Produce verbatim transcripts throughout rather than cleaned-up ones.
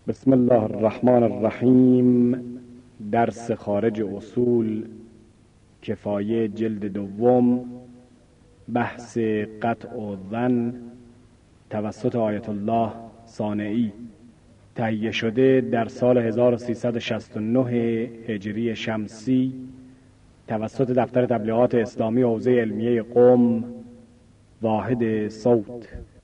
بسم الله الرحمن الرحیم. درس خارج اصول، کفایه، جلد دوم، بحث قطع و ظن توسط آیت الله صانعی، تهیه شده در سال هزار و سیصد و شصت و نه هجری شمسی توسط دفتر تبلیغات اسلامی حوزه علمیه قم، واحد صوت.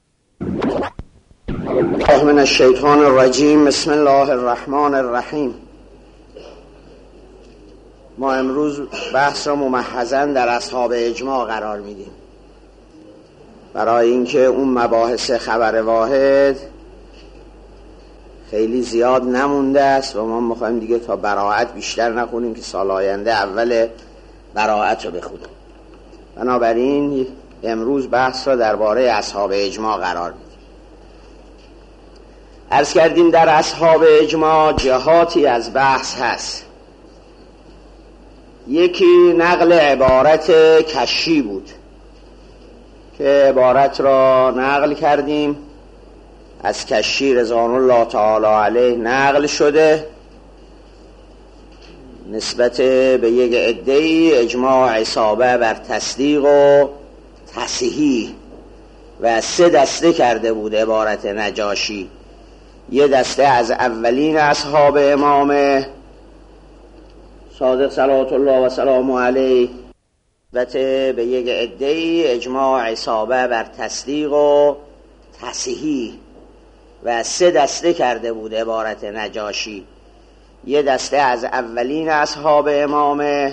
من الشیطان الرجیم. بسم الله الرحمن الرحیم. ما امروز بحث را ممحضاً در اصحاب اجماع قرار میدیم، برای اینکه اون مباحث خبر واحد خیلی زیاد نمونده است و ما میخوایم دیگه تا براءت بیشتر نخونیم که سال آینده اول براءت رو بخونیم. بنابراین امروز بحث را درباره اصحاب اجماع قرار میدیم. عرض کردیم در اصحاب اجماع جهاتی از بحث هست. یکی نقل عبارت کشی بود که عبارت را نقل کردیم، از کشی رضوان الله تعالی علیه نقل شده نسبت به یک عده‌ای اجماع عصابه بر تصدیق و تصحیح و سه دسته کرده بود عبارت نجاشی. یه دسته از اولین اصحاب امام صادق صلوات الله و سلامه علیه البته به یک عده‌ای اجماع عصابه بر تصدیق و تصحیح و سه دسته کرده بود عبارت نجاشی. یه دسته از اولین اصحاب امام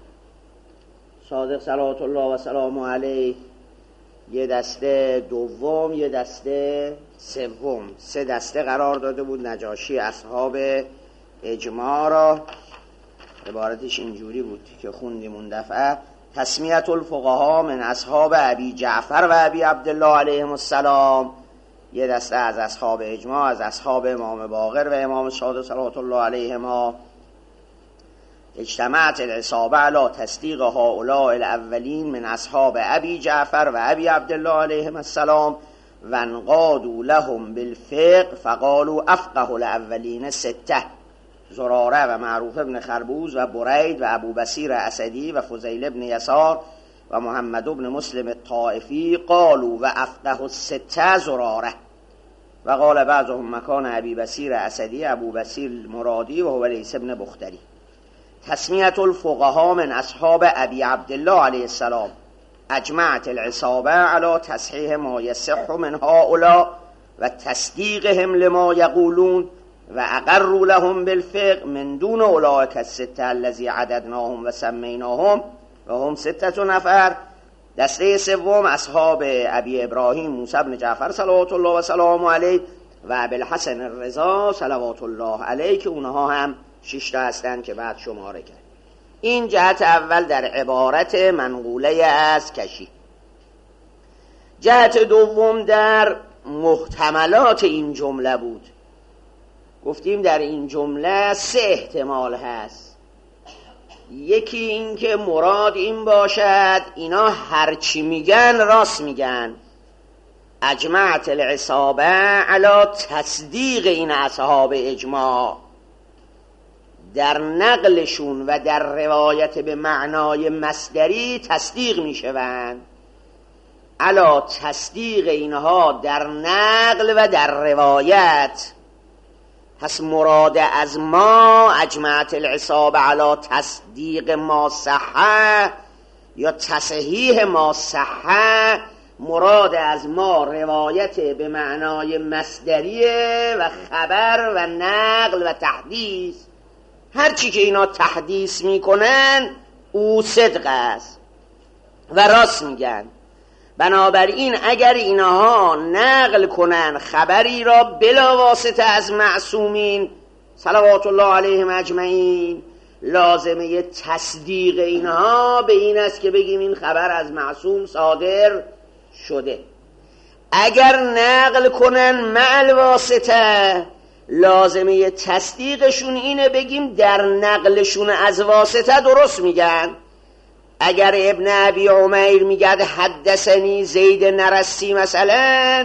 صادق صلوات الله و سلامه علیه، یه دسته دوم، یه دسته سوم. سه دسته قرار داده بود نجاشی اصحاب اجماع را. عبارتش اینجوری بود که خوندیم اون دفعه: تسمیت الفقها من اصحاب ابی جعفر و ابی عبدالله علیهم السلام. یه دسته از اصحاب اجماع از اصحاب امام باقر و امام صادق صلوات الله علیهما. اجتمعت العصابه علی تصدیق هؤلاء الاولین من اصحاب ابی جعفر و ابی عبدالله علیهم السلام و انقادوا لهم بالفقه فقالوا افقه الاولین سته: زراره و معروف ابن خربوز و برید و ابو بصیر اسدی و فضیل ابن یسار و محمد ابن مسلم الطائفی قالوا و افقه السته زراره. و قال بعضهم مکان ابی بصیر اسدی ابو بصیر مرادی و هو لیث ابن بختری. تسمیت الفقها من اصحاب ابی عبدالله علیه السلام. اجمعت العصابه علی تصحیح ما یصح من هؤلاء و تصدیقهم لما یقولون و اقروا لهم بالفقه من دون اولئک السته الذی عددناهم و سمیناهم و هم سته نفر. دسته سوم اصحاب ابی ابراهیم موسی بن جعفر صلوات الله و سلامه علیه و ابی الحسن الرضا صلوات الله علیه که اونها هم شش تا هستند که بعد شماره کرد. این جهت اول در عبارت منقوله از کشی. جهت دوم در محتملات این جمله بود. گفتیم در این جمله سه احتمال هست. یکی این که مراد این باشد اینا هرچی میگن راست میگن. اجمعت العصابه علی تصدیق این اصحاب اجماع، در نقلشون و در روایت به معنای مصدری تصدیق میشوند. علی تصدیق اینها در نقل و در روایت. پس مراد از ما اجمعت العصابه علی تصدیق ما صحه یا تصحیح ما صحه، مراد از ما روایت به معنای مصدریه و خبر و نقل و تحدیث. هر چی که اینا تحدیث میکنن او صدق است و راست میگن. بنابراین اگر اینها نقل کنن خبری را بلا واسطه از معصومین صلوات الله علیهم اجمعین، لازمه تصدیق اینها به این است که بگیم این خبر از معصوم صادر شده. اگر نقل کنن مع واسطه، لازمه تصدیقشون اینه بگیم در نقلشون از واسطه درست میگن. اگر ابن ابی عمیر میگه حدثنی زید نرسی مثلا،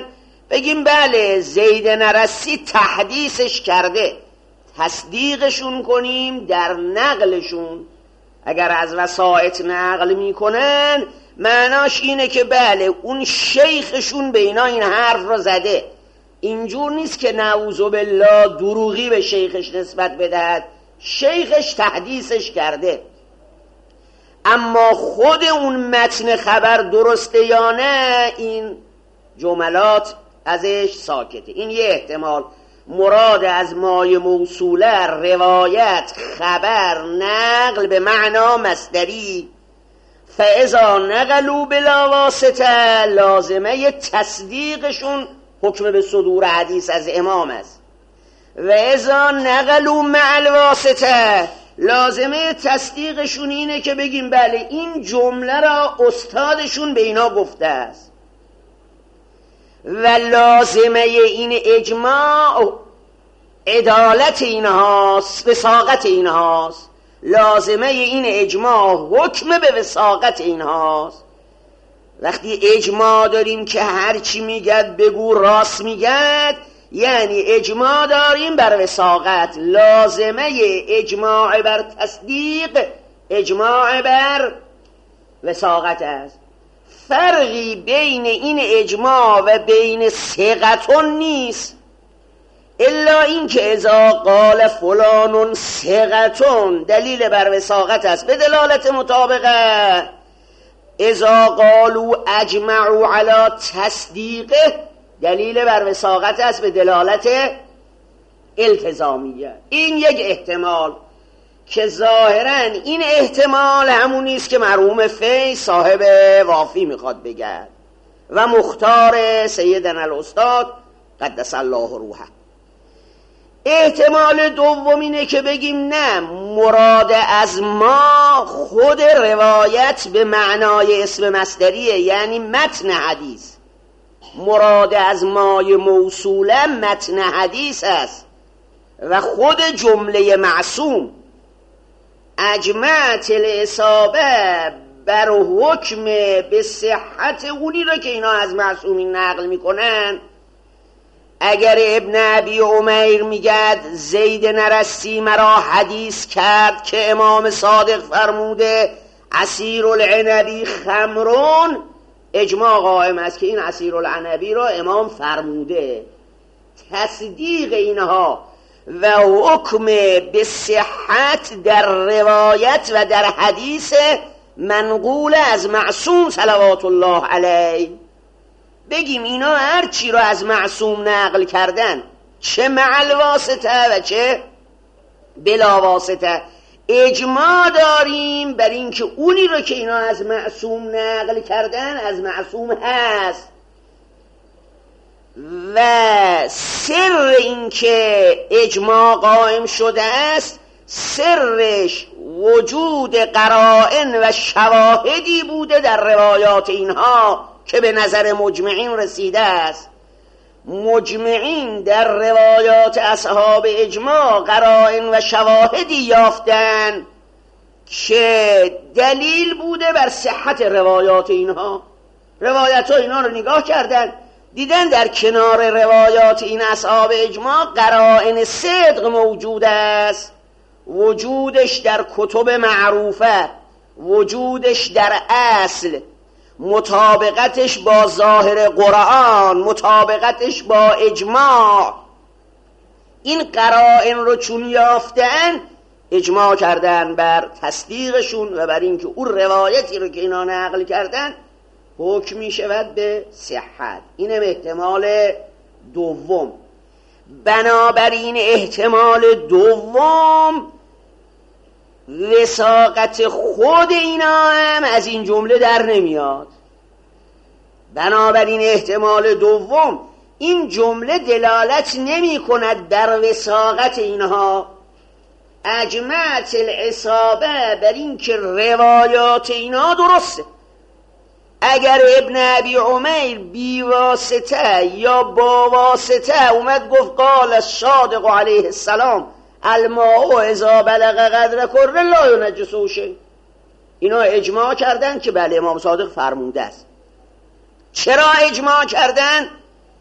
بگیم بله زید نرسی تحدیثش کرده، تصدیقشون کنیم در نقلشون. اگر از وسائط نقل میکنن معناش اینه که بله اون شیخشون به اینا این حرف رو زده. اینجور نیست که نعوذ بالله دروغی به شیخش نسبت بدهد، شیخش تحدیثش کرده. اما خود اون متن خبر درسته یا نه، این جملات ازش ساکته. این یه احتمال. مراد از مای موصوله روایت، خبر، نقل به معنا مصدری. فاذا نقلوا بلا واسطه، لازمه تصدیقشون حکم به صدور حدیث از امام است. و اذا نقلوا مع الواسطه، لازمه تصدیقشون اینه که بگیم بله این جمله را استادشون به اینا گفته است. و لازمه این اجماع عدالت اینهاست، وثاقت اینهاست. لازمه این اجماع حکم به وثاقت اینهاست. وقتی اجماع داریم که هرچی میگد بگو راست میگد، یعنی اجماع داریم بر وثاقت. لازمه اجماع بر تصدیق اجماع بر وثاقت است. فرقی بین این اجماع و بین ثقتون نیست، الا این که اذا قال فلان ثقتون دلیل بر وثاقت است به دلالت مطابقه. اذا قالوا اجمعوا علی تصدیقه دلیل بر وثاقت است به دلالت التزامیه. این یک احتمال که ظاهرا این احتمال همونی است که مرحوم فی صاحب وافی میخواد بگه و مختار سیدنا الاستاد قدس الله روحه. احتمال دوم اینه که بگیم نه، مراد از ما خود روایت به معنای اسم مصدریه، یعنی متن حدیث. مراد از مای موصوله متن حدیث است و خود جمله معصوم. اجمعت الاصابه بر حکم به صحت اونی را که اینا از معصومین نقل میکنن. اگر ابن ابی عمیر میگد زید نرسی مرا حدیث کرد که امام صادق فرموده عصیر العنبی خمرون، اجماع قائم است که این عصیر العنبی را امام فرموده. تصدیق اینها و حکم به صحت در روایت و در حدیث منقول از معصوم صلوات الله علیه. بگیم اینا هر چی رو از معصوم نقل کردن، چه مع الواسطه و چه بلا واسطه، اجماع داریم بر این که اونی رو که اینا از معصوم نقل کردن از معصوم هست. و سر این که اجماع قائم شده است، سرش وجود قرائن و شواهدی بوده در روایات اینها که به نظر مجمعین رسیده است. مجمعین در روایات اصحاب اجماع قرائن و شواهدی یافتن که دلیل بوده بر صحت روایات اینها. روایات ها اینا رو نگاه کردن، دیدن در کنار روایات این اصحاب اجماع قرائن صدق موجود است. وجودش در کتب معروفه، وجودش در اصل، مطابقتش با ظاهر قرآن، مطابقتش با اجماع. این قرائن رو چون یافتن اجماع کردن بر تصدیقشون و بر اینکه اون روایتی رو که اینا نقل کردن حکم می شود به صحت. اینم احتمال دوم. بنابراین احتمال دوم وثاقت خود اینا هم از این جمله در نمیاد. بنابراین احتمال دوم این جمله دلالت نمی کند بر وثاقت اینها. اجمعت العصابه بر این که روایات اینا درسته. اگر ابن ابی عمیر بی واسطه یا با واسطه اومد گفت قال الصادق علیه السلام الماء اذا بلغ قدر کره لا ینجسه شیء، اینا اجماع کردن که بله امام صادق فرموده است. چرا اجماع کردن؟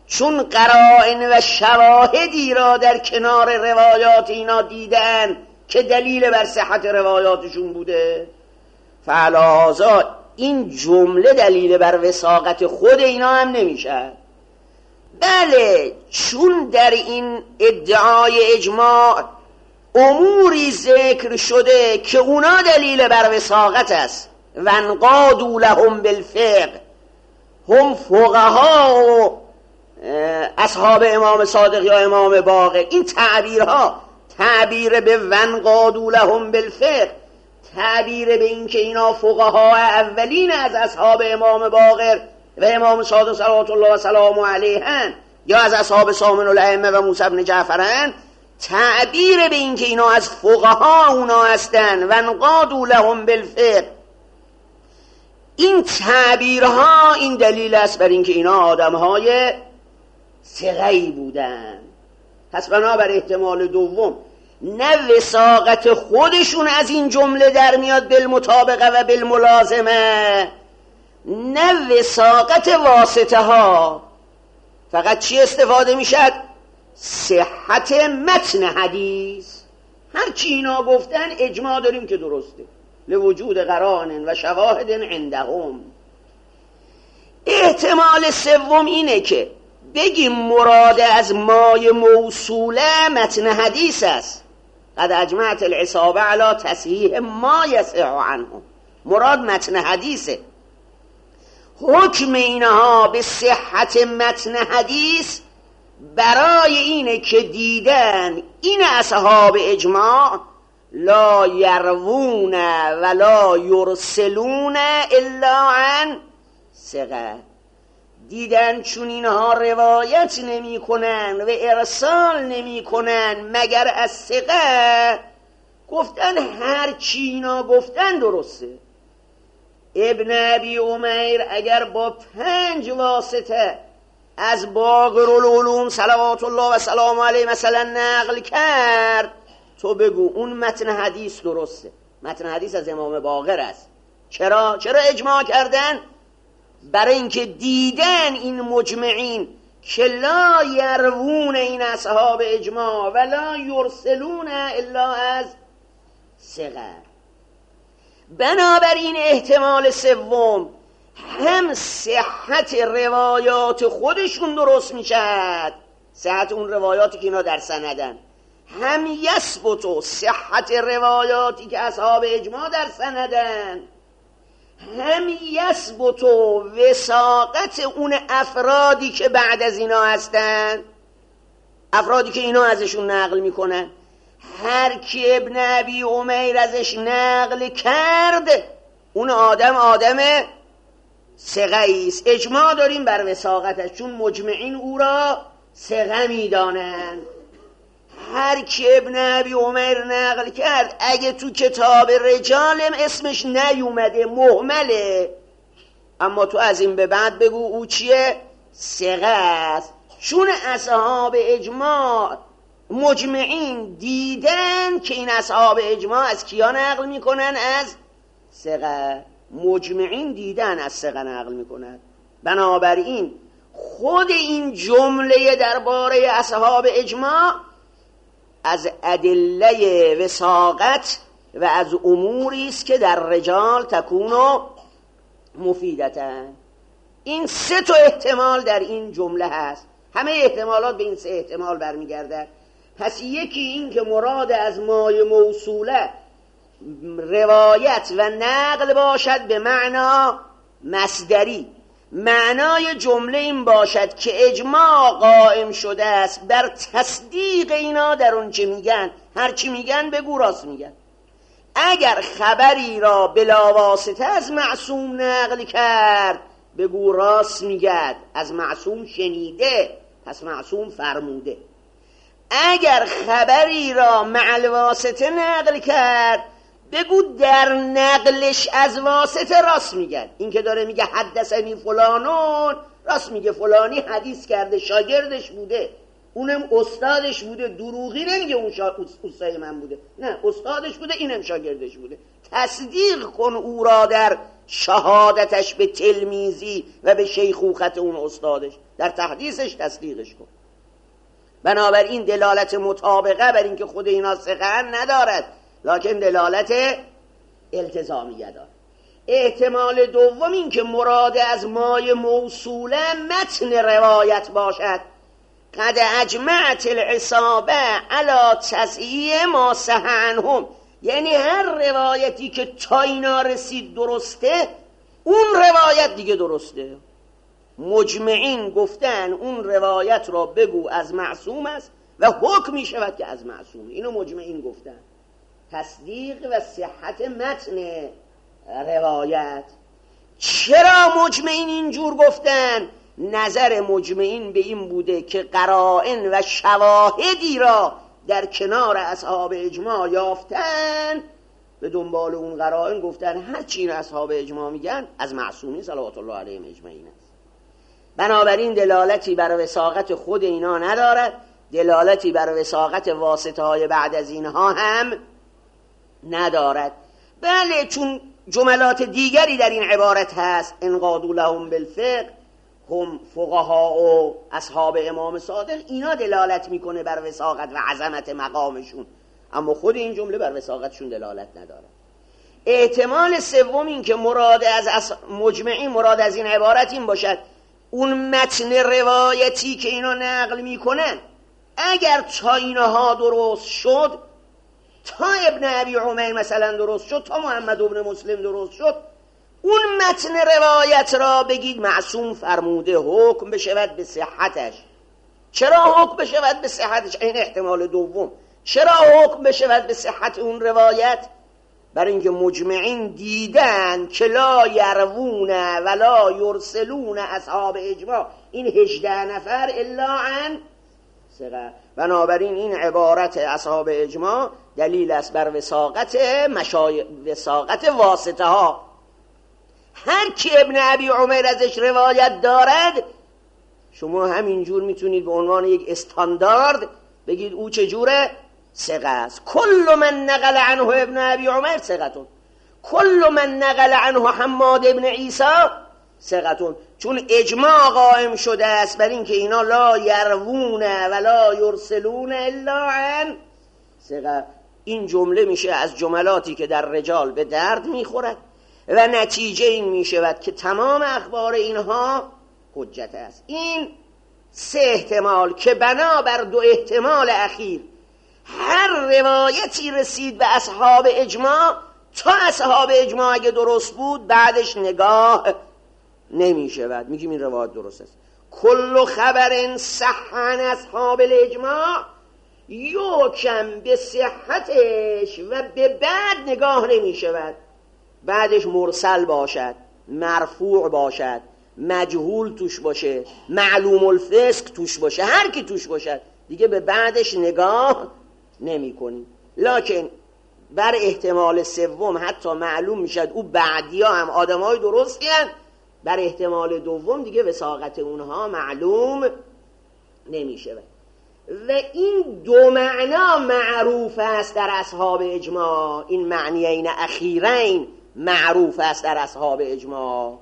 چون قرائن و شواهدی را در کنار روایات اینا دیدن که دلیل بر صحت روایاتشون بوده، فعلاوه این جمله دلیل بر وثاقت خود اینا هم نمیشه. بله، چون در این ادعای اجماع اموری ذکر شده که اونا دلیل بر وثاقت است، و انقادوا لهم بالفقه، هم فقها و اصحاب امام صادق یا امام باقر، این تعبیرها تعبیر به وانقادوا لهم بالفقه، تعبیر به این که اینا فقها اولین از اصحاب امام باقر و امام صادق صلوات الله و سلامه علیهن یا از اصحاب ثامن الائمه و موسی بن جعفرن، تعبیر به این که اینا از فقها اونا هستن و انقادوا لهم بالفقه، این تعبیرها این دلیل است بر این که اینا آدمهای ثقه‌ای بودن. پس بنابر احتمال دوم نه وثاقت خودشون از این جمله در میاد بالمطابقه و بالملازمه، نه وثاقت واسطه ها. فقط چی استفاده میشد؟ صحت متن حدیث. هر چی اینا گفتن اجماع داریم که درسته، لوجود قرائن و شواهد عندهم. احتمال سوم اینه که بگیم مراد از مای موصوله متن حدیث است، قد اجمعت العصابه علی تصحیح ما یصح عنه، مراد متن حدیثه. حکم اینها به صحت متن حدیث برای اینه که دیدن این اصحاب اجماع لا یروون ولا یرسلون الا عن ثقه، دیدن چون اینها روایت نمی کنن و ارسال نمی کنن مگر از ثقه، گفتن هر چی اینا گفتن درسته. ابن ابی عمیر اگر با پنج واسطه از باقر العلوم صلوات الله و سلام علیه مثلا نقل کرد، تو بگو اون متن حدیث درسته، متن حدیث از امام باقر است. چرا؟ چرا اجماع کردن؟ برای اینکه دیدن این مجمعین که لا یروون این اصحاب اجماع ولا یرسلون الا از ثقه. بنابراین احتمال سوم هم صحت روایات خودشون درست میشد، صحت اون روایاتی که اینا در سندن، هم یثبت صحت روایاتی که اصحاب اجماع در سندن، هم یثبت وثاقت اون افرادی که بعد از اینا هستن، افرادی که اینا ازشون نقل میکنن. هر کی ابن ابی عمیر ازش نقل کرد اون آدم آدم ثقه‌ای است، اجماع داریم بر وثاقتش، چون مجمعین او را ثقه میدانند. هر کی ابن ابی عمیر نقل کرد اگه تو کتاب رجالم اسمش نیومده مهمله، اما تو از این به بعد بگو او چیه؟ ثقه است، چون اصحاب اجماع مجمعین دیدن که این اصحاب اجماع از کیا نقل میکنن؟ از ثقه. مجمعین دیدن از ثقه نقل میکنن. بنابراین خود این جمله درباره اصحاب اجماع از ادله وثاقت و از اموری است که در رجال تکونو مفیدتن. این سه تا احتمال در این جمله هست، همه احتمالات به این سه احتمال برمیگردن. پس یکی این که مراد از مای موصوله روایت و نقل باشد به معنا مصدری، معنای جمله این باشد که اجماع قائم شده است بر تصدیق اینا در اون چه میگن، هر چی میگن بگو راست میگن. اگر خبری را بلا واسطه از معصوم نقل کرد بگو راست میگد، از معصوم شنیده پس معصوم فرموده. اگر خبری را مع الواسطه نقل کرد بگو در نقلش از واسطه راست میگن. این که داره میگه حدثنی فلانون، راست میگه، فلانی حدیث کرده، شاگردش بوده، اونم استادش بوده، دروغی نمیگه اون شا... استاد من بوده، نه استادش بوده اینم شاگردش بوده. تصدیق کن او را در شهادتش به تلمیذی و به شیخوخت اون استادش. در تحدیثش تصدیقش کن. بنابراین دلالت مطابقه بر اینکه خود اینا ثقه ندارد، لکن دلالت التزامیه دارد. احتمال دوم این که مراد از مای موصوله متن روایت باشد. قد اجمعت العصابه علی تصحیح ما صح عنهم، یعنی هر روایتی که تا اینا رسید درسته، اون روایت دیگه درسته. مجمعین گفتن اون روایت را بگو از معصوم است و حکم می شود که از معصوم. اینو مجمعین گفتن. تصدیق و صحت متن روایت. چرا مجمعین اینجور گفتن؟ نظر مجمعین به این بوده که قرائن و شواهدی را در کنار اصحاب اجماع یافتن، به دنبال اون قرائن گفتن هرچی این اصحاب اجماع میگن از معصومین صلوات الله علیهم اجمعین است. بنابراین دلالتی بر وثاقت خود اینا ندارد، دلالتی بر وثاقت واسطه های بعد از اینها هم ندارد. بله، چون جملات دیگری در این عبارت هست، انقادوا لهم بالفقه هم فقها و اصحاب امام صادق، اینا دلالت میکنه بر وثاقت و عظمت مقامشون، اما خود این جمله بر وثاقتشون دلالت نداره. احتمال سوم این که مراد از اص... مجمعین مراد از این عبارت این باشد اون متن روایتی که اینا نقل میکنن اگر تا اینها درست شد، تا ابن ابی عمیر مثلا درست شد، تا محمد ابن مسلم درست شد، اون متن روایت را بگید معصوم فرموده، حکم بشود به صحتش. چرا حکم بشود به صحتش؟ این احتمال دوم. چرا حکم بشود به صحت اون روایت؟ برای اینکه مجمعین دیدن که لا یروون ولا یرسلون اصحاب اجماع، این هجده نفر الا عن ثقه. بنابراین این عبارت اصحاب اجماع دلیل است بر وثاقت مشای... وثاقت واسطه ها. هر کی ابن ابی عمیر ازش روایت دارد، شما همینجور میتونید به عنوان یک استاندارد بگید او چجوره؟ ثقه است. کل من نقل عنه ابن ابی عمیر ثقتون، کل من نقل عنه حماد ابن عیسی ثقتون، چون اجماع قائم شده است بر این که اینا لا یروون ولا یرسلون الا عن ثقه. این جمله میشه از جملاتی که در رجال به درد میخورد و نتیجه این میشود که تمام اخبار اینها حجت است. این سه احتمال که بنا بر دو احتمال اخیر هر روایتی رسید به اصحاب اجماع، تا اصحاب اجماع اگه درست بود بعدش نگاه نمی شود، میگیم این روایت درست است. کل خبر صح عن اصحاب الاجماع یحکم به صحتش و به بعد نگاه نمی شود، بعدش مرسل باشد، مرفوع باشد، مجهول توش باشه، معلوم الفسق توش باشه، هر کی توش باشد دیگه به بعدش نگاه نمی کنی. لکن بر احتمال سوم حتی معلوم میشد او بعدیا هم آدمای درستی هستند، بر احتمال دوم دیگه وثاقت اونها معلوم نمی شود. و این دو معنا معروف است در اصحاب اجماع، این معنیین اخیرین معروف است در اصحاب اجماع،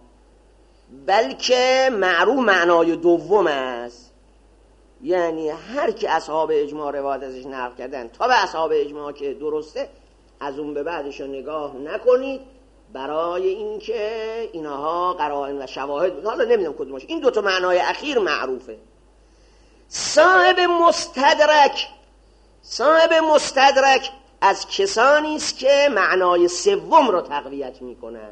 بلکه معروف معنای دوم است، یعنی هر کی اصحاب اجماع روایت ازش نقل کردن تا به اصحاب اجماع که درسته، از اون به بعدش رو نگاه نکنید، برای اینکه اینها قرائن و شواهد بود. حالا نمیدونم کدومش، این دوتا معنای اخیر معروفه. صاحب مستدرک صاحب مستدرک از کسانی است که معنای سوم رو تقویت میکنن.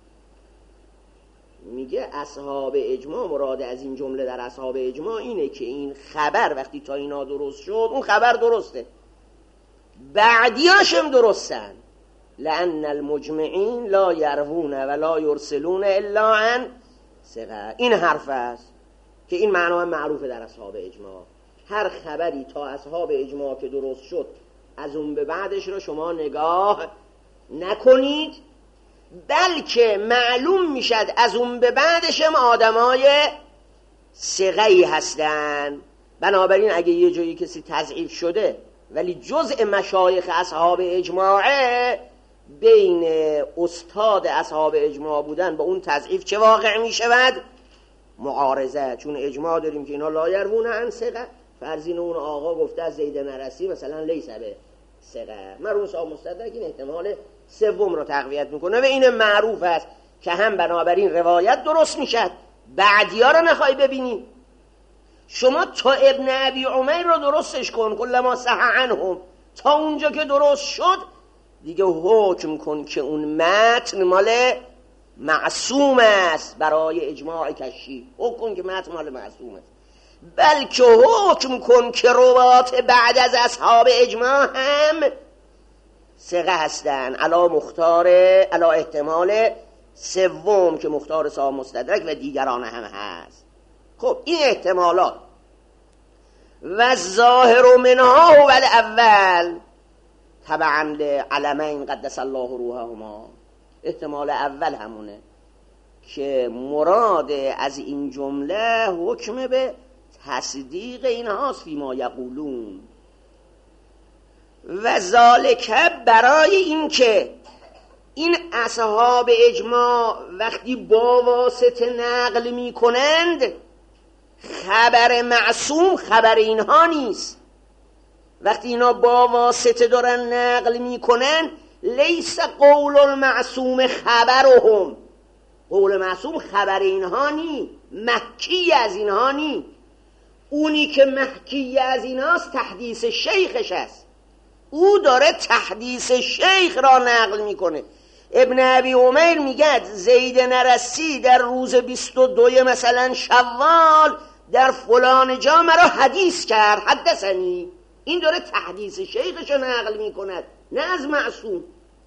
میگه اصحاب اجماع مراد از این جمله در اصحاب اجماع اینه که این خبر وقتی تا اینا درست شد، اون خبر درسته، بعدیاشم درستن. لأن المجمعین لا یروون ولا یرسلون الا عن ثقه. این حرف است که این معنای معروفه در اصحاب اجماع. هر خبری تا اصحاب اجماع که درست شد، از اون به بعدش رو شما نگاه نکنید، بلکه معلوم میشد از اون به بعدش هم آدمای ثقه‌ای هستن. بنابراین اگه یه جایی کسی تضعیف شده ولی جزء مشایخ اصحاب اجماعه، بین استاد اصحاب اجماع بودن با اون تضعیف چه واقع می شود؟ معارضه، چون اجماع داریم که اینا لایرمونه عن ثقه، فرضین اون آقا گفته از زید نرسی مثلا لیس به ثقه، مرحوم صاحب مستدرک این احتمال سوم رو تقویت میکنه و این معروف است که هم بنابراین روایت درست میشد. بعدیا رو نخوای ببینی، شما تا ابن ابی عمیر رو درستش کن، کل ما صح عنهم، تا اونجا که درست شد دیگه حکم کن که اون متن مال معصوم است برای اجماع کشی، حکم کن که متن مال معصوم است، بلکه حکم کن که روات بعد از اصحاب اجماع هم ثقه هستن، علا مختار علا احتمال سوم که مختار صاحب مستدرک و دیگران هم هست. خب این احتمالات و ظاهر منها و الاول تبعا لعلمین قدس الله روحهما، احتمال اول همونه که مراد از این جمله حکم به تصدیق اینهاست فیما یقولون و ذالک، برای این که این اصحاب اجماع وقتی با واسطه نقل می کنند خبر معصوم خبر اینها نیست، وقتی اینا با واسطه دارن نقل می کنن لیس قول المعصوم خبرهم، قول معصوم خبر اینها نی، محکی از اینها نی، اونی که محکی از ایناست تحدیث شیخش است، او داره تحدیث شیخ را نقل میکنه. ابن ابی عمیر میگه زید نرسی در روز بیست و دو مثلا شوال در فلان جا مرا حدیث کرد، حدثنی، این داره تحدیث شیخش را نقل میکند نه از معصوم.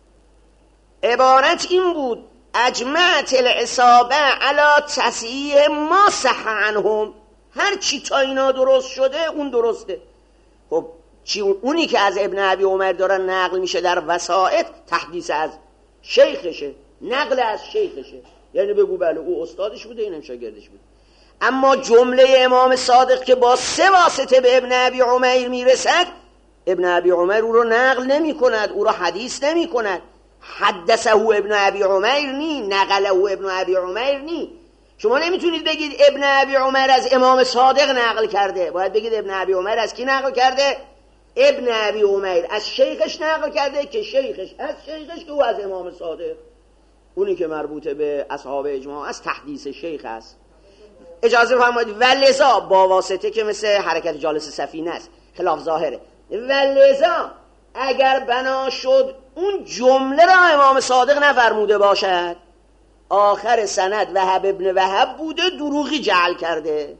عبارت این بود اجمعت العصابه علی تصحیح ما صح عنهم، هر چی تا اینا درست شده اون درسته. خب چی اونی که از ابن ابی عمر دارن نقل میشه در وسائط تحدیث از شیخشه، نقل از شیخشه، یعنی بگو بله او استادش بوده اینم شاگردش بود. اما جمله امام صادق که با سه واسطه به ابن ابی عمر میرسد، ابن ابی عمر او رو نقل نمی کند، او رو حدیث نمی کند، حدثه ابن ابی عمر نی، نقله ابن ابی عمر نی. شما نمیتونید بگید ابن ابی عمر از امام صادق نقل کرده، باید بگید ابن ابی عمر از کی نقل کرده؟ ابن ابی عمر از شیخش نقل کرده که شیخش از شیخش که او از امام صادق، اونی که مربوط به اصحاب اجماع است تحدیث شیخ است. اجازه فرمایید ولذا با واسطه که مثل حرکت جالس سفینه است خلاف ظاهره، ولذا اگر بنا شد اون جمله را امام صادق نفرموده باشد، آخر سند وهب ابن وهب بوده دروغی جعل کرده،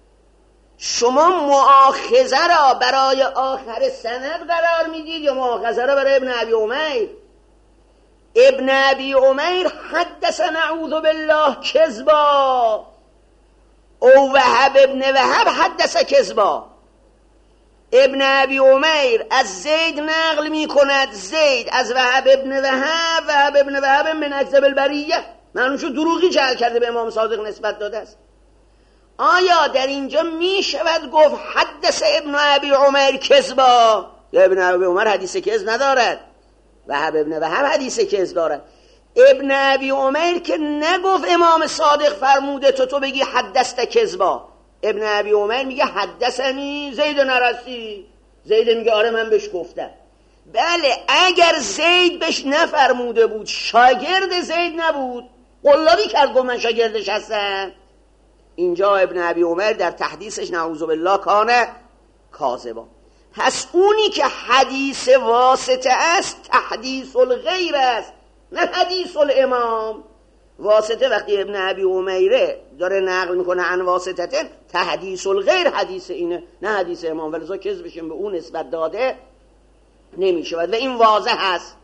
شما مؤاخذه را برای آخر سند قرار میدید یا مؤاخذه را برای ابن ابی عمر؟ ابن ابی عمر حدث نعوذ بالله کذبا او وهب ابن وهب حدث کذبا. ابن ابی عمر از زید نقل می کند، زید از وهب ابن وهب، وهب ابن وهب من اکذب البریه، معنوشو دروغی جعل کرده به امام صادق نسبت داده است. آیا در اینجا می شود گفت حدث ابن ابی عمر کذبا؟ یا ابن ابی عمر حدیث کذب ندارد، وهب ابن وهب حدیث کذب دارد. ابن ابی عمر که نگفت امام صادق فرموده تو تو بگی حدثت کذبا، ابن ابی عمر میگه حدثنی زید نرسی، زید میگه آره من بهش گفتم. بله اگر زید بهش نفرموده بود شاگرد زید نبود، قلابی کرد گفت من شاگردش هستم، اینجا ابن ابی عمر در تحدیثش نعوذ بالله کانه کاذبا. پس اونی که حدیث واسطه است تحدیث الغیر است نه حدیث الامام. واسطه وقتی ابن ابی عمیره داره نقل میکنه عن واسطتن تحدیث الغیر حدیث اینه نه حدیث امام، ولذا کذبشون به اون نسبت داده نمیشود و این واضح است.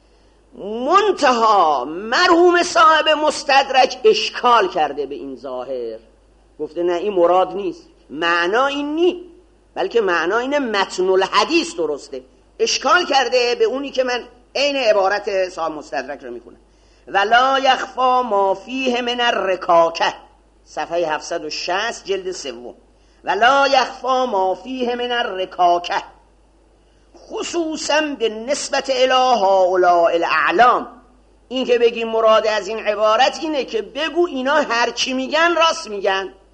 منتها مرحوم صاحب مستدرک اشکال کرده به این ظاهر، گفته نه این مراد نیست، معنا این نی، بلکه معنا اینه متن الحدیث درسته. اشکال کرده به اونی که من عین عبارت صاحب مستدرک رو میکنم. ولا یخفا ما فیه من الرکاکه، صفحه هفتصد و شصت جلد سوم. ولا یخفا ما فیه من الرکاکه خصوصا به نسبت الی هؤلاء الاعلام. این که بگیم مراد از این عبارت اینه که بگو اینا هر چی میگن راست میگن،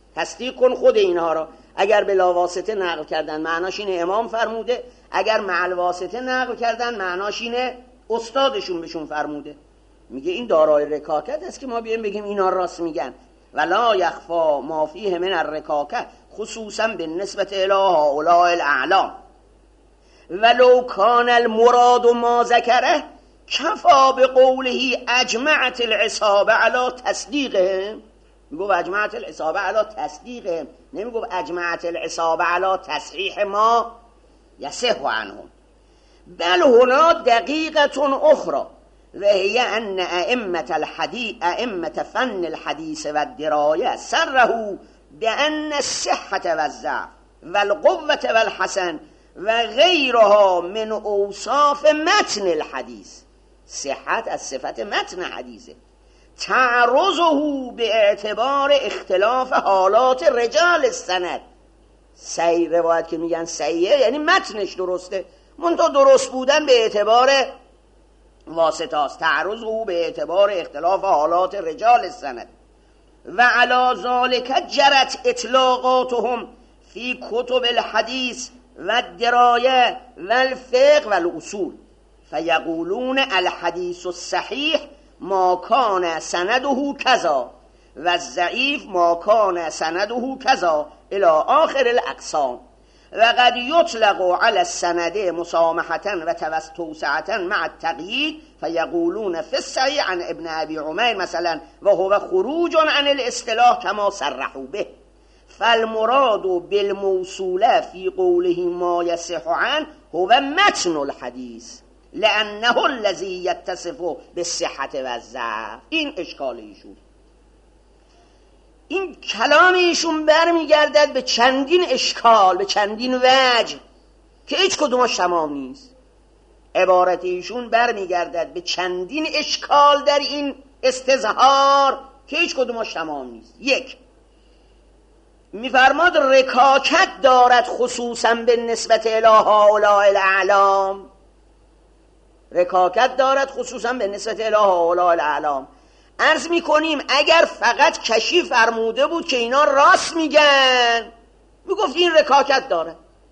تصدیق کن خود اینها را. اگر بلا واسطه نقل کردن معناش اینه امام فرموده، اگر مع واسطه نقل کردن معناش اینه استادشون بهشون فرموده. میگه این دارای رکاکت است که ما بیایم بگیم اینا راست میگن. ولا یخفا ما فیه من الرکاکه خصوصا بالنسبه الی هؤلاء الاعلام ولو کان المراد ما ذکره کفا بقوله اجمعت العصابه علی تصدیقهم. میگو اجمعت العصابه علی تصدیقهم، نمیگو اجمعت العصابه علی تصحیح ما یصح عنهم. بل هنا دقیقه اخرى و هي ان ائمه الحديث ائمه فن الحديث والدرايه سره بان الصحه والضعف والقوه والحسن و غیرها من اوصاف متن الحدیث، صحت از صفت متن حدیثه، تعرضه به اعتبار اختلاف حالات رجال السند. صحیح روایت که میگن صحیحه یعنی متنش درسته، منتها درست بودن به اعتبار واسطه است. تعرضه به اعتبار اختلاف حالات رجال السند و علی ذلك جرت اطلاقاتهم فی کتب الحدیث و الدرایه و الفقه و الاصول فیقولون الحدیث الصحیح ما کان سنده کذا و الضعیف ما کان سنده کذا الی آخر الاقسام و قد یطلق علی السند مسامحة و توسعة مع التقیید فیقولون فی الصحیح عن ابن ابی عمیر مثلا و هو خروج عن الاصطلاح کما صرحوا به. فالمراد بالموصوله في قوله ما يصح عنه هو متن الحديث لانه الذي يتصف بالصحه والضعف. این اشکال ایشون، این کلام ایشون برمیگردد به چندین اشکال، به چندین وجه که هیچ کدومش تمام نیست. عبارت ایشون برمیگردد به چندین اشکال در این استظهار که هیچ کدومش تمام نیست. یک، میفرماد رکاکت دارد خصوصا به نسبت الی هؤلاء الاعلام، رکاکت دارد خصوصا به نسبت الی هؤلاء الاعلام. عرض میکنیم اگر فقط کشی فرموده بود که اینا راست میگن میگفت این رکاکت داره.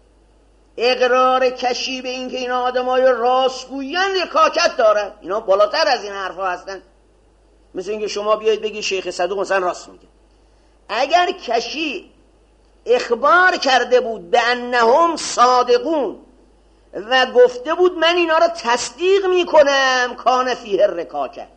اقرار کشی به این که اینا آدمای راست گوین رکاکت داره، اینا بالاتر از این حرفا هستن. مثل اینکه شما بیایید بگی شیخ صدوق مثلا راست میگه. اگر کشی اخبار کرده بود به انهم صادقون و گفته بود من اینا رو تصدیق میکنم کان فیه رکاکت،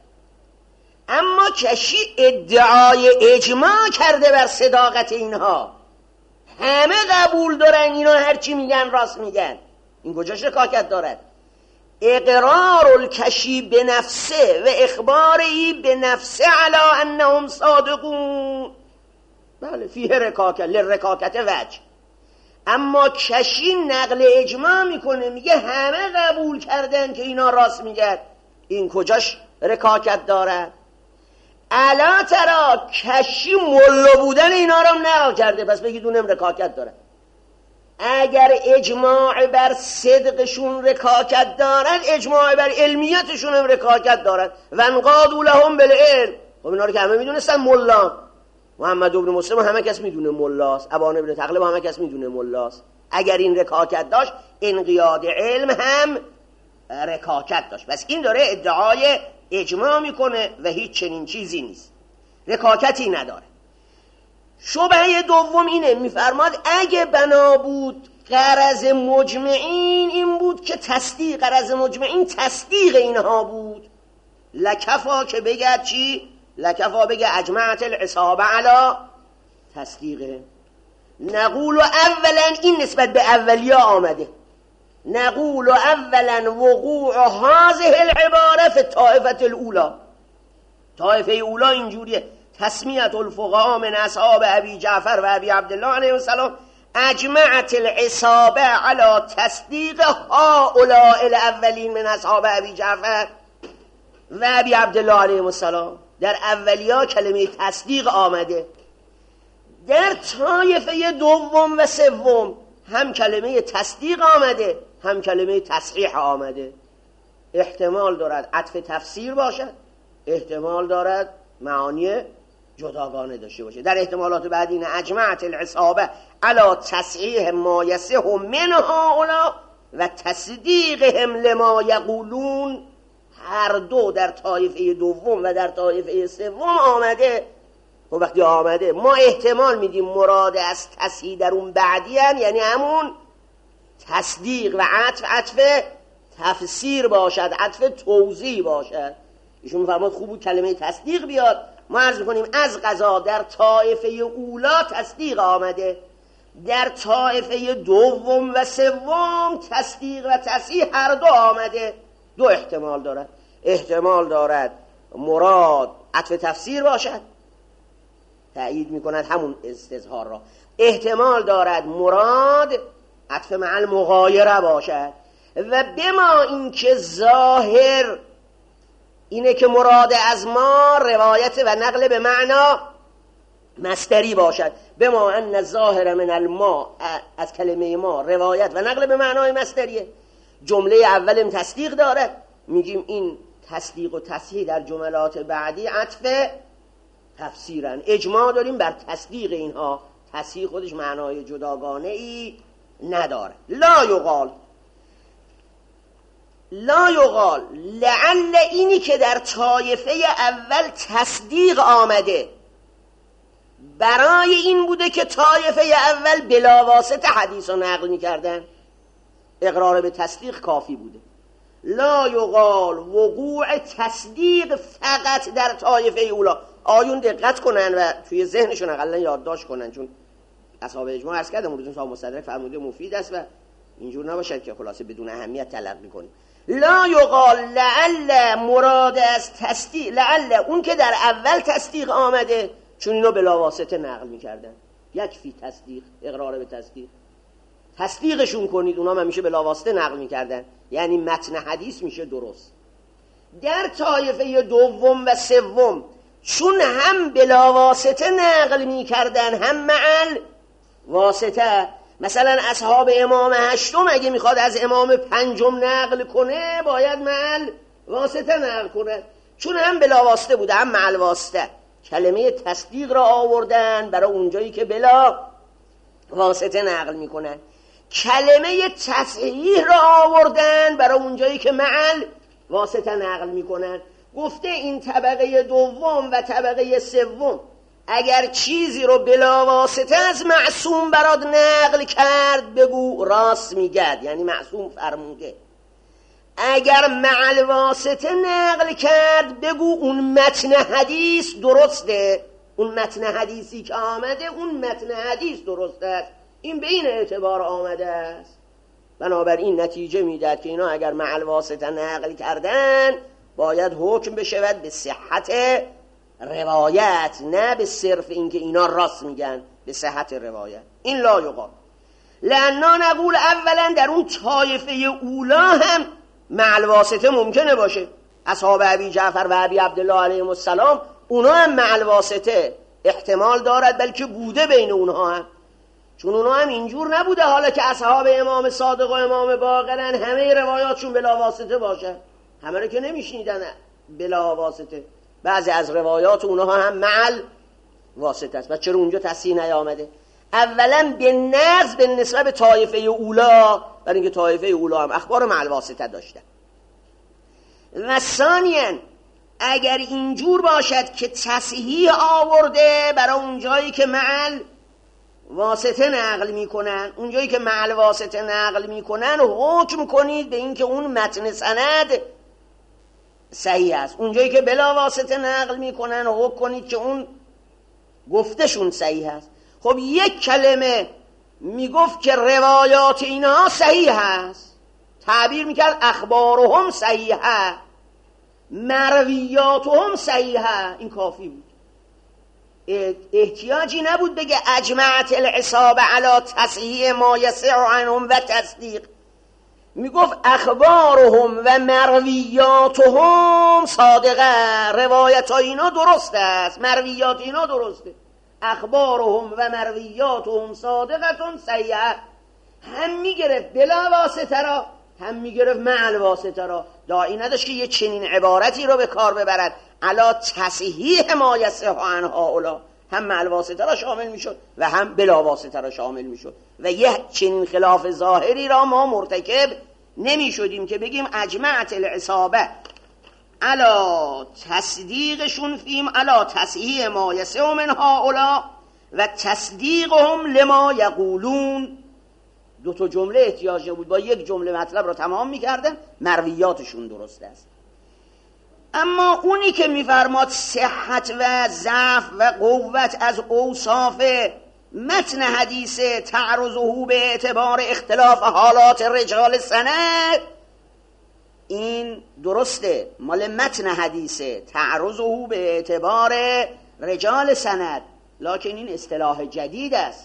اما کشی ادعای اجماع کرده بر صداقت اینها، همه قبول دارن اینا هرچی میگن راست میگن، این کجاش رکاکت دارد؟ اقرار الکشی به نفسه و اخباری به نفسه علی انهم صادقون بله فیه رکاکت لرکاکت وجه. اما کشی نقل اجماع میکنه میگه همه قبول کردن که اینا راست میگن، این کجاش رکاکت دارد؟ الا ترا کشی ملا بودن اینا رو نقل کرده پس بگید اونم رکاکت داره. اگر اجماع بر صدقشون رکاکت دارد اجماع بر علمیتشون هم رکاکت دارد. و انقادوا لهم بالعلم، خب اینا رو که همه میدونستن ملا، محمد ابن مسلم همه کس میدونه ملاست، ابان ابن تغلب همه کس میدونه ملاست. اگر این رکاکت داشت انقیاد علم هم رکاکت داشت. بس این داره ادعای اجماع میکنه و هیچ چنین چیزی نیست، رکاکتی نداره. شبهه دوم اینه، میفرماد اگه بنا بود غرض مجمعین این بود که تصدیق، غرض مجمعین تصدیق اینها بود، لکفا که بگه چی؟ لکفا بگه اجمعت العصابه علی تصدیقه. نقول اولا، این نسبت به اولیه آمده، نقول اولا وقوع هذه العباره فی الطائفه الاولى. طائفه اولا اینجوریه، تسمیت الفقهاء من اصحاب ابی جعفر و ابی عبدالله علیه السلام اجمعت العصابه علی تصدیق هؤلاء الاولین من اصحاب ابی جعفر و ابی عبدالله علیه السلام. در اولیا کلمه تصدیق آمده، در طایفه دوم و سوم هم کلمه تصدیق آمده هم کلمه تصحیح آمده. احتمال دارد عطف تفسیر باشد، احتمال دارد معانی جداگانه داشته باشه. در احتمالات بعدی اینه اجمعت العصابه علی تصحیح ما یصح من هؤلاء و تصدیقهم لما یقولون. هر دو در طایفه دوم و در طایفه سوم آمده. و وقتی آمده ما احتمال میدیم مراد از تصحیح در اون بعدیان، یعنی همون تصدیق و عطف عطف تفسیر باشد، عطف توضیح باشد. ایشون فرمود خوب بود کلمه تصدیق بیاد. ما عرض کنیم از قضا در طایفه اولا تصدیق آمده، در طایفه دوم و سوم تصدیق و تصحیح هر دو آمده. دو احتمال دارد. احتمال دارد مراد عطف تفسیر باشد، تأیید میکند همون استظهار را. احتمال دارد مراد عطف مع المغایره باشد. و بما اینکه ظاهر اینه که مراد از ما روایت و نقل به معنا مصدری باشد، بما ان الظاهر من الما، از کلمه ما روایت و نقل به معنای مصدریه. جمله اولم تصدیق دارد، میگیم این تصدیق و تصحیح در جملات بعدی عطف تفسیرن. اجماع داریم بر تصدیق اینها، تصحیح خودش معنای جداگانه ای نداره. لا یقال لا یقال لعل اینی که در طایفه اول تصدیق آمده برای این بوده که طایفه اول بلا واسطه حدیث رو نقل می‌کردن، اقرار به تصدیق کافی بوده. لا یقال وقوع تصدیق فقط در طایفه اولا. آیون دقت کنن و توی ذهنشون اقلا یادداشت کنن، چون اصحاب اجماع عرض کردم موردشون صاحب مستدرک فرموده مفید است و اینجور نباشد که خلاصه بدون اهمیت تلقی کنیم. لا یقال لعل مراد از تصدیق، لعل اون که در اول تصدیق آمده چون اینو بلا واسطه نقل میکردن، یکفی تصدیق، اقرار به تصدیق، تصدیقشون کنید، اونا هم میشه بلا واسطه نقل میکردن، یعنی متن حدیث میشه درست. در طایفه دوم و سوم چون هم بلا واسطه نقل میکردن هم معل واسطه، مثلا اصحاب امام هشتم اگه میخواد از امام پنجم نقل کنه باید معل واسطه نقل کنه، چون هم بلا واسطه بوده هم معل واسطه. کلمه تصدیق را آوردن برای اونجایی که بلا واسطه نقل میکنن، کلمه تصحیح را آوردن برای اونجایی که معل واسطه نقل میکنن. گفته این طبقه دوم و طبقه سوم اگر چیزی رو بلا واسطه از معصوم برات نقل کرد بگو راست میگد، یعنی معصوم فرموده. اگر معل واسطه نقل کرد بگو اون متن حدیث درسته، اون متن حدیثی که آمده اون متن حدیث درسته. این به این اعتبار آمده است. بنابراین نتیجه میداد که اینا اگر معل واسطه نقل کردن باید حکم بشود به صحت روایت، نه به صرف اینکه اینا راست میگن، به صحت روایت. این لا یقال لأننا نقول اولا در اون طایفه اولا هم معل واسطه ممکنه باشه. اصحاب ابی جعفر و ابی عبدالله علیهم السلام اونا هم معل واسطه احتمال دارد، بلکه بوده بین اونها هم، چون اونا هم اینجور نبوده حالا که اصحاب امام صادق و امام باقرن همه روایاتشون بلا واسطه باشه، همه رو که نمیشنیدن بلا واسطه، بعضی از روایات اونها هم معل واسطه است. و چرا اونجا تصحیح نیامده؟ اولا به نقض به نسبت به طایفه اولا، برای اینکه طایفه اولا هم اخبار معل واسطه داشتن. و ثانیاً اگر اینجور باشد که تصحیح آورده برای اونجایی که معل واسطه نقل میکنن، اونجایی که معل واسطه نقل میکنن حکم کنید به اینکه اون متن سند صحیح است، اونجایی که بلا واسطه نقل میکنن حکم کنید که اون گفتشون صحیح است. خب یک کلمه میگفت که روایات اینها صحیح است، تعبیر میکرد اخبارهم صحیحه، مرویاتهم صحیحه، این کافی بود، احتیاجی نبود بگه اجمعت العصابه علی تصحیح ما یصح عنهم و تصدیق. میگفت اخبارهم و مرویاتهم صادقه، روایت ها اینا درست است، مرویات اینا درسته، اخبارهم و مرویاتهم صادقتون صحیحه. هم میگرفت بلا واسطه را، هم میگرفت معل واسطه را. داعی نداشت که یه چنین عبارتی رو به کار ببرد علا تصحیح ما یصح عن هؤلاء، هم مع الواسطه را شامل میشد و هم بلا واسطه را شامل میشد و یه چنین خلاف ظاهری را ما مرتکب نمیشدیم که بگیم اجمعت العصابه علا تصدیقشون فیم علا تصحیح ما یصح من هؤلاء و تصدیقهم لما یقولون. دو تا جمله احتیاج نبود، با یک جمله مطلب را تمام میکردن، مرویاتشون درست است. اما اونی که میفرماد صحت و ضعف و قوت از اوصاف متن حدیث تعرضه به اعتبار اختلاف حالات رجال سند، این درسته، مال متن حدیث تعرضه به اعتبار رجال سند، لکن این اصطلاح جدید است.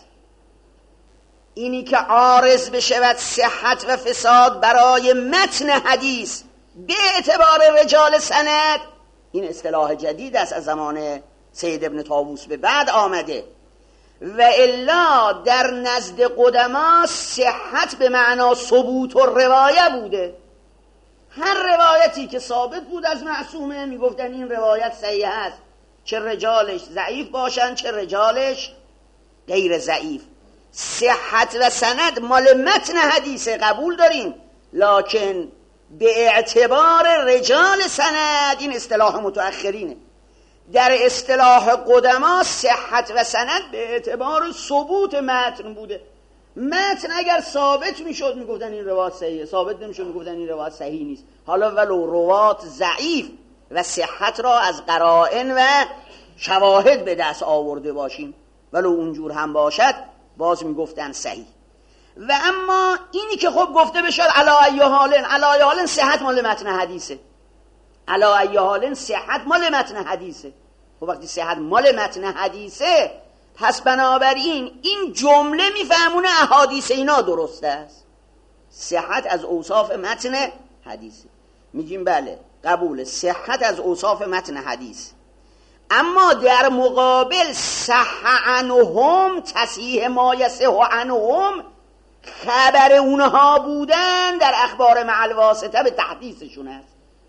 اینی که عارض بشود صحت و فساد برای متن حدیث به اعتبار رجال سند، این اصطلاح جدید است، از زمان سید ابن طاووس به بعد آمده. و الا در نزد قدما صحت به معنا ثبوت و روایه بوده. هر روایتی که ثابت بود از معصومه میگفتن این روایت صحیح است، چه رجالش ضعیف باشن چه رجالش غیر ضعیف. صحت و سند مال متن حدیث قبول داریم، لکن به اعتبار رجال سند این اصطلاح متأخرینه. در اصطلاح قدما صحت و سند به اعتبار ثبوت متن بوده. متن اگر ثابت میشد میگفتن این روایت صحیحه، ثابت نمیشد میگفتن این روایت صحیح نیست. حالا ولو روایت ضعیف و صحت را از قرائن و شواهد به دست آورده باشیم، ولو اونجور هم باشد باز میگفتن صحیح. و اما اینی که خب گفته بشد علا ای حالن، علا ای حالن صحت مال متن حدیثه، علا ای حالن صحت مال متن حدیثه. خب وقتی صحت مال متن حدیثه، پس بنابراین این جمله میفهمونه احادیث اینا درسته است، صحت از اوصاف متن حدیثه. میگیم بله قبول، صحت از اوصاف متن حدیث. اما در مقابل صح عنهم، تصحیح ما یصح عنهم، خبر اونها بودن در اخبار مع الواسطه به تحدیثشون است.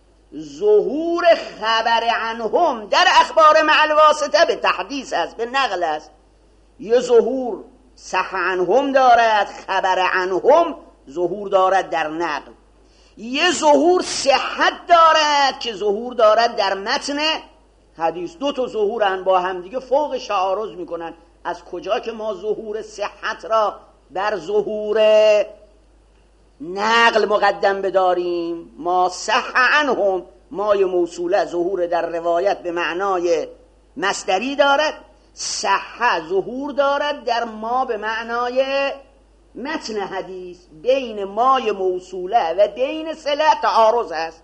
ظهور خبر عنهم در اخبار مع الواسطه به تحدیث است، به نقل است. یه ظهور صح عنهم دارد، خبر عنهم ظهور دارد در نقل. یه ظهور صحت دارد که ظهور دارد در متن حدیث. دو تا ظهورن با هم دیگه فوق تعارض میکنن. از کجا که ما ظهور صحت را بر ظهور نقل مقدم بداریم؟ ما صح عنهم، مای موصوله ظهور در روایت به معنای مصدری دارد، صح ظهور دارد در ما به معنای متن حدیث. بین مای موصوله و بین صله تعارض است.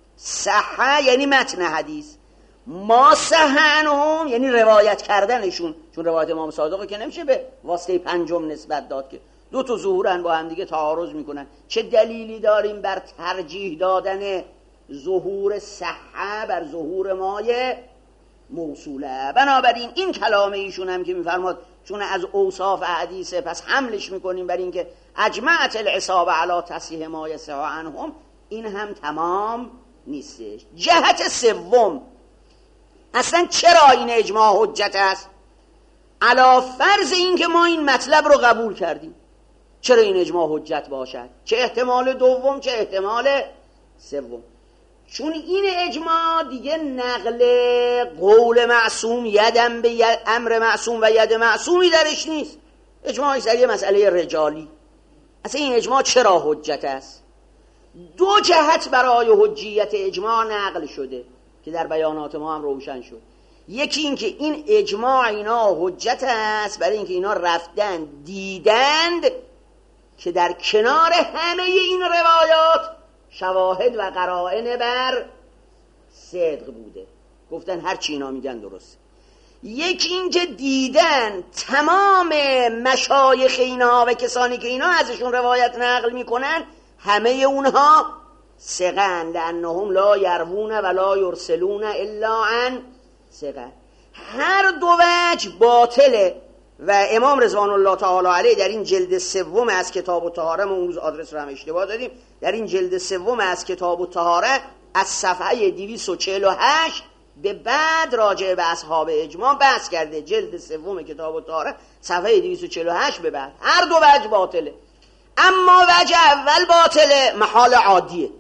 صح یعنی متن حدیث، ما صح عنهم یعنی روایت کردنشون، چون روایت امام صادق که نمیشه به واسطه پنجم نسبت داد که دو تا ظهورن با هم دیگه تعارض میکنن. چه دلیلی داریم بر ترجیح دادن ظهور صحه بر ظهور مای موصوله؟ بنابراین این کلام ایشون هم که میفرماد چون از اوصاف حدیثه پس حملش میکنیم بر این که اجمعت العصابه علی تصحیح ما یصح عنهم، این هم تمام نیستش. جهت سوم، اصلا چرا این اجماع حجت است؟ علی فرض این که ما این مطلب رو قبول کردیم، چرا این اجماع حجت باشد؟ چه احتمال دوم چه احتمال سوم. چون این اجماع دیگه نقل قول معصوم یدم به ید، امر معصوم و ید معصومی درش نیست. اجماع سریع مسئله رجالی. اصلا این اجماع چرا حجت است؟ دو جهت برای حجیت اجماع نقل شده که در بیانات ما هم روشن شد. یکی این که این اجماع اینا حجت است برای اینکه اینا رفتن دیدند که در کنار همه این روایات شواهد و قرائن بر صدق بوده، گفتن هر چی اینا میگن درست. یکی این که دیدن تمام مشایخ اینا و کسانی که اینا ازشون روایت نقل میکنن همه اونها ثقه‌اند، لأنهم لا یروون ولا یرسلون الا عن ثقه. هر دو وجه باطله و امام رضوان الله تعالی علیه در این جلد سوم از کتاب الطهاره، ما اون روز آدرس رو هم اشتباه دادیم، در این جلد سوم از کتاب الطهاره از صفحه دویست و چهل و هشت به بعد راجع به اصحاب اجماع بحث کرده، جلد سوم کتاب الطهارت صفحه دویست و چهل و هشت به بعد. هر دو وجه باطله، اما وجه اول باطله، محال عادیه.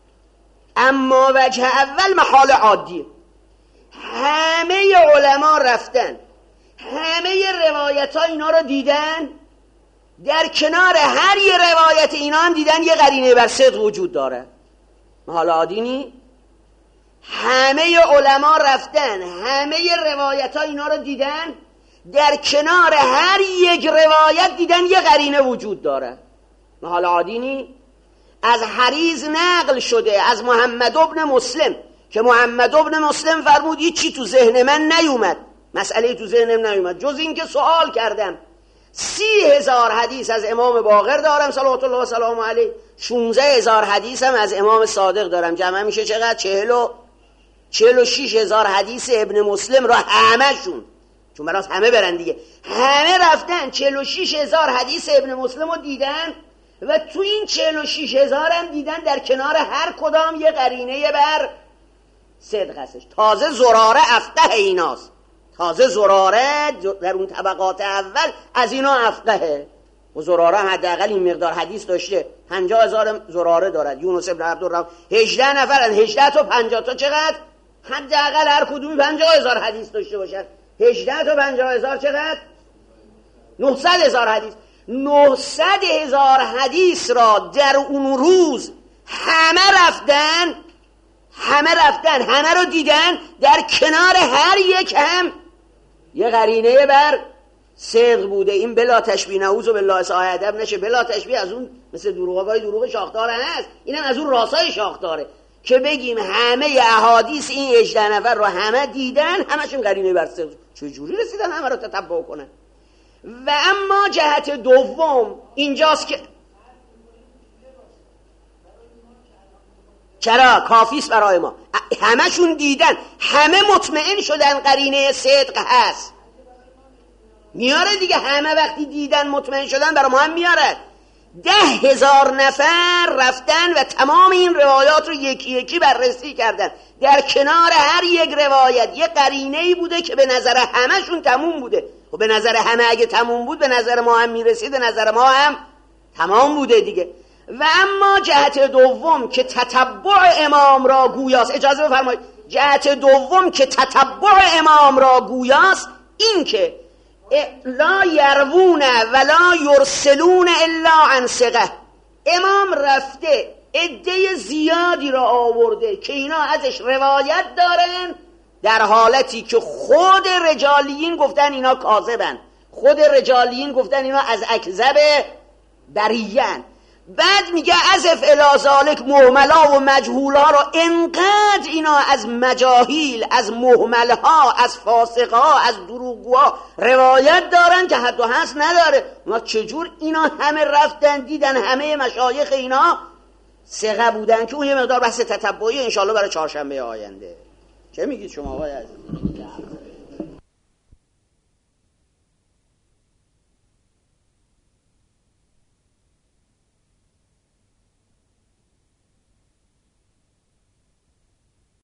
اما وجه اول محال عادیه. همه علما رفتن، همه روایت ها اینا رو دیدن، در کنار هر یه روایت اینا هم دیدن یه قرینه بر صدق وجود داره. محال عادی نی؟ همه علما رفتن، همه روایت ها اینا رو دیدن، در کنار هر یک روایت دیدن یه قرینه وجود داره. محال عادی نی؟ از حریز نقل شده از محمد ابن مسلم که محمد ابن مسلم فرمود هیچ چی تو ذهن من نیومد، مسئله تو ذهنم نیومد جز این که سوال کردم. سی هزار حدیث از امام باقر دارم صلوات الله و سلام علیه، شونزده هزار حدیث هم از امام صادق دارم، جمع میشه چقدر؟ چهل و چهل و شیش هزار حدیث ابن مسلم را همهشون، چون براز همه برن دیگه، همه رفتن چهل و شیش هزار حدیث ابن مسلم رو دیدن و تو این چهل و شیش هزار هم دیدن در کنار هر کدام یه قرینه بر صدق هستش. تازه زراره افقه ایناست، تازه زراره در اون طبقات اول از اینا افقهه. و زراره هم حداقل این مقدار حدیث داشته، پنجاه هزار زراره دارد. یونس ابن عبدالرحمن هجده نفرن، هجده تا پنجاه تا چقدر؟ حداقل هر کدومی پنجاه هزار حدیث داشته باشن. هجده تا پنجاه هزار چقدر؟ نهصد هزار حدیث. نهصد هزار حدیث را در اون روز همه رفتن، همه رفتن همه رو دیدن، در کنار هر یک هم یه قرینه بر صدق بوده. این بلا تشبیه، نعوذ بالله سایه ادب نشه، بلا تشبیه از اون مثل دروغای دروغ شاخدار هست، اینم از اون راستای شاخداره که بگیم همه احادیث این هجده نفر رو همه دیدن، همشون قرینه بر صدق. چجوری رسیدن همه رو تتبع کنن؟ و اما جهت دوم اینجاست که چرا کافیست برای ما، همشون دیدن، همه مطمئن شدن قرینه صدق هست، میاره دیگه. همه وقتی دیدن مطمئن شدن برای ما هم میاره. ده هزار نفر رفتن و تمام این روایات رو یکی یکی بررسی کردن، در کنار هر یک روایت یه قرینه‌ای بوده که به نظر همهشون تموم بوده. و به نظر همه اگه تموم بود به نظر ما هم میرسید، به نظر ما هم تمام بوده دیگه. و اما جهت دوم که تتبع امام را گویاست، اجازه بفرمایید، جهت دوم که تتبع امام را گویاست این که لا یروون ولا یرسلون الا عن ثقه. امام رفته عده زیادی را آورده که اینا ازش روایت دارن، در حالتی که خود رجالیین گفتن اینا کاذبن، خود رجالیین گفتن اینا از اکذب بریان. بعد میگه ازف الی ذالک مهملا و مجهولا را، انقدر اینا از مجاهیل، از مهملها، از فاسقها، از دروغگوها روایت دارن که حد و حصر نداره. ما چجور اینا همه رفتن دیدن همه مشایخ اینا ثقه بودن؟ که اون یه مقدار بحث تتبعی انشالله برای چهارشنبه آینده. چه میگید شما آقای عزیز؟